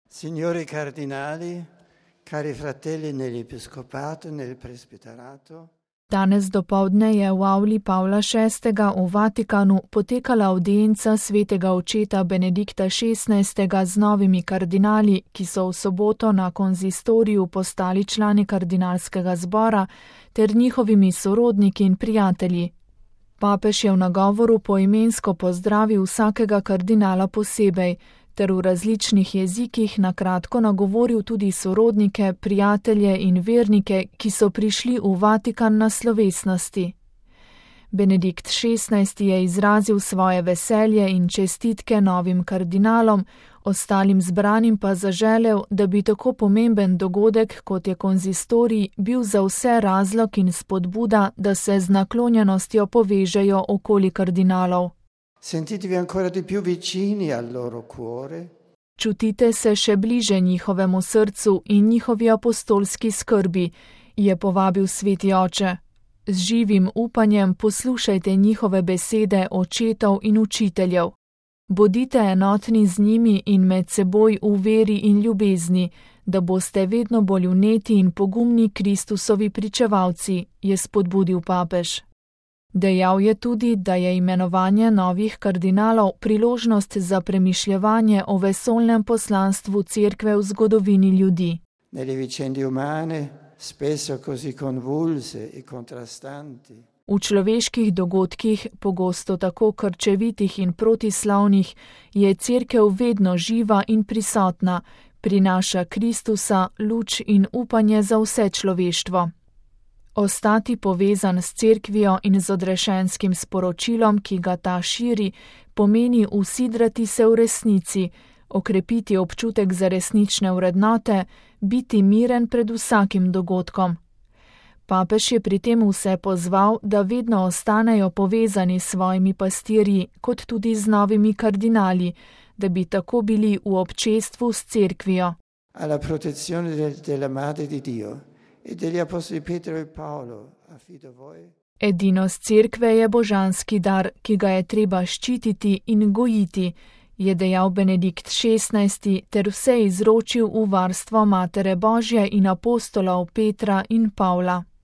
Signori cardinali, cari fratelli nell'episcopato, nel presbiterato. Danes dopoldne je v avli Pavla VI. V Vatikanu potekala avdienca svetega očeta Benedikta XVI. Z novimi kardinali, ki so v soboto na konzistoriju postali člani kardinalskega zbora, ter njihovimi sorodniki in prijatelji. Papež je v nagovoru poimensko pozdravil vsakega kardinala posebej, ter v različnih jezikih na kratko nagovoril tudi sorodnike, prijatelje in vernike, ki so prišli v Vatikan na slovesnosti. Benedikt XVI. Je izrazil svoje veselje in čestitke novim kardinalom, ostalim zbranim pa zaželel, da bi tako pomemben dogodek, kot je konzistorij, bil za vse razlog in spodbuda, da se z naklonjenostjo povežejo okoli kardinalov. Sentitevi ancora di più vicini al loro cuore. Čutite se še bliže njihovemu srcu in njihovi apostolski skrbi, je povabil sveti oče. Z živim upanjem poslušajte njihove besede očetov in učiteljev. Bodite enotni z njimi in med seboj v veri in ljubezni, da boste vedno bolj vneti in pogumni Kristusovi pričevalci, je spodbudil papež. Dejal je tudi, da je imenovanje novih kardinalov priložnost za premišljevanje o vesoljnem poslanstvu Cerkve v zgodovini ljudi. Nelle vicende umane, spesso così convulse e contrastanti. V človeških dogodkih, pogosto tako krčevitih in protislavnih, je Cerkev vedno živa in prisotna, prinaša Kristusa, luč in upanje za vse človeštvo. Ostati povezan s Cerkvijo in z odrešenskim sporočilom, ki ga ta širi, pomeni usidrati se v resnici, okrepiti občutek za resnične vrednote, biti miren pred vsakim dogodkom. Papež je pri tem vse pozval, da vedno ostanejo povezani s svojimi pastirji, kot tudi z novimi kardinali, da bi tako bili v občestvu s Cerkvijo. Alla protezione della Madre di Dio e degli apostoli Pietro e Paolo affido voi. Edinost Cerkve je božanski dar, ki ga je treba ščititi in gojiti, je dejal Benedikt XVI. Ter vse izročil v varstvo Matere Božje in apostolov Petra in Pavla.